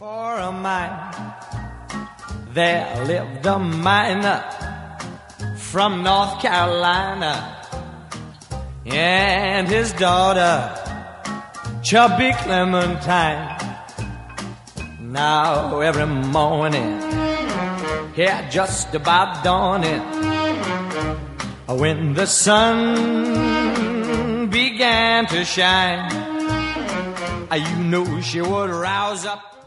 For a mine, there lived a miner from North Carolina, and his daughter, Chubby Clementine. Now every morning, yeah, just about dawning, when the sun began to shine, you knew she would rouse up